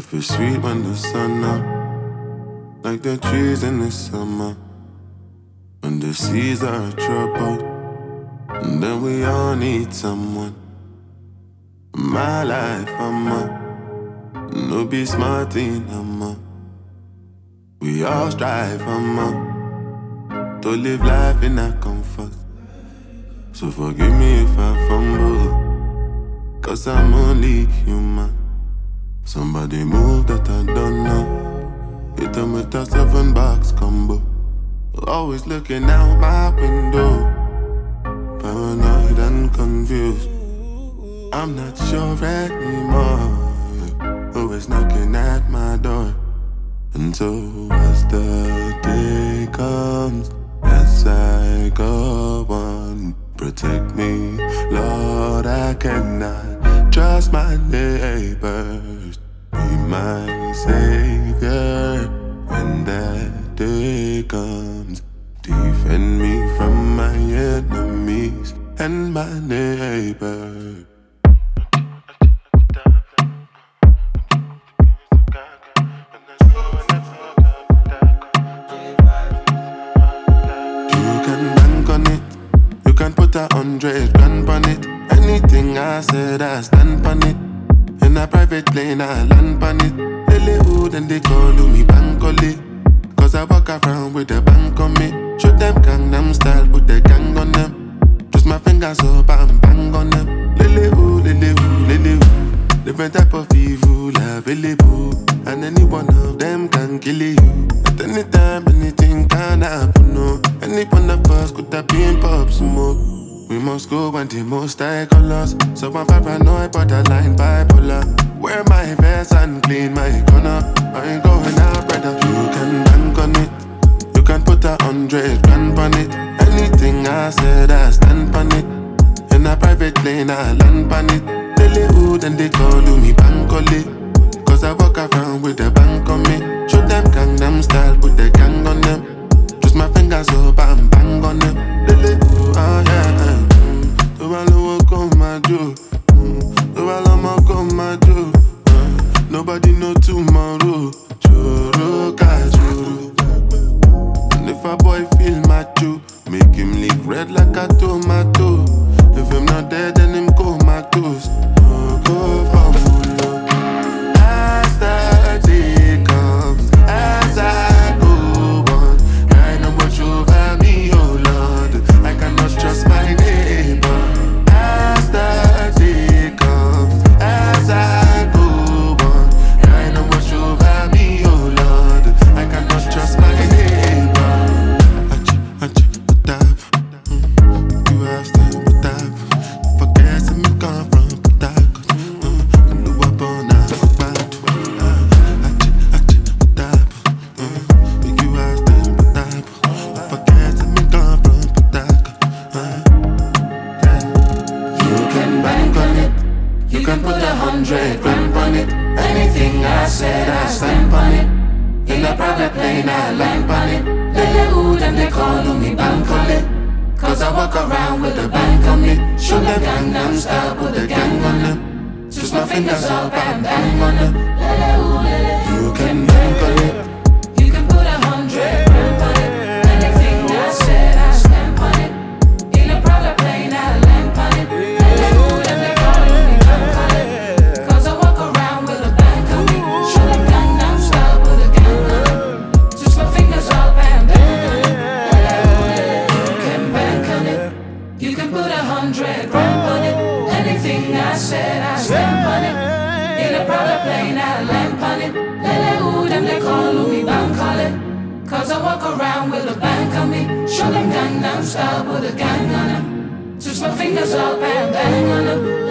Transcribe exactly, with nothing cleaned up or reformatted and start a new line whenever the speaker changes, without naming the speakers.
Life is sweet when the sun up, like the trees in the summer. When the seas are troubled, and then we all need someone. My life, I'm a no be smart in I'm a. We all strive, I'm a to live life in that comfort. So forgive me if I fumble, cause I'm only human. Somebody move that I don't know. Hit them with a seven box combo. Always looking out my window, paranoid and confused. I'm not sure anymore who is knocking at my door. And so as the day comes, as I go on, protect me, Lord, I cannot trust my neighbors. Be my savior when that day comes. Defend me from my enemies and my neighbor. You can bank on it. You can put a hundred grand on it. Anything I said, I stand on it. In a private plane, I land on it. Lily hood and they call me Bankole. Cause I walk around with a bank on me. Show them Gangnam style, put the gang on them. Twist my fingers up and bang on them. Lily hood, lily hood, lily hood. Different type of evil available, and any one of them can kill you. At any time, anything can happen, no. Any one of us could have been pop smoke. We must go and the most high colors. So I'm paranoid, borderline bipolar. Wear my vest and clean my corner. I ain't going out, brother. You can bank on it. You can put a hundred grand on it. Anything I said, I stand on it. In a private plane, I land on it. Lily hood and they call me Bankole. Cause I walk around with a bank on me. Show them Gangnam style, put the gang on them. Twist my fingers up and bang on them. Lily hood, oh yeah. Do I know what come my do? Do I know what come my do? Nobody know tomorrow. Choro ka choro. And if a boy feel macho, make him lick red like a tomato. If him not dead, then him comatose. No go for full. As the day comes, as I go on, I know what over me, oh Lord. I cannot trust my neighbor. As the day comes, as I go on, I know what over me, oh Lord. I cannot trust my neighbor. Achi, achi, patap. You have to patap. Forget where me come from, patap. I know I'm born out of bad. Achi, achi, patap. You have to patap. Forget where me come from, patap. You can bank on it. You can put a hundred grand on it. Anything I said, I stand on it. In a private plane, I land on it. Lily hood and they call me Bankole. Cause I walk around with a bank on me. Show them Gangnam style, put the gang on them. Twist my fingers up and bang on them. Lily hood, lily hood. You can bank on it. You can put a hundred grand on it. Anything I said, I stand on it. In a private plane, I land on it. Lily hood and they call me Bankole. Cause I walk around with a bank on me. Show them Gangnam style, put the gang on them. Twist my fingers up and bang on it. Lily hood, lily hood. You can bank on it. You can put a hundred grand on it. Anything I said, I stand on it. In a private plane, I land on it. Lily hood and they call me Bankole. Cause I walk around with a bank on me. Show them Gangnam style, put a gang on them. Twist my fingers up and bang on them.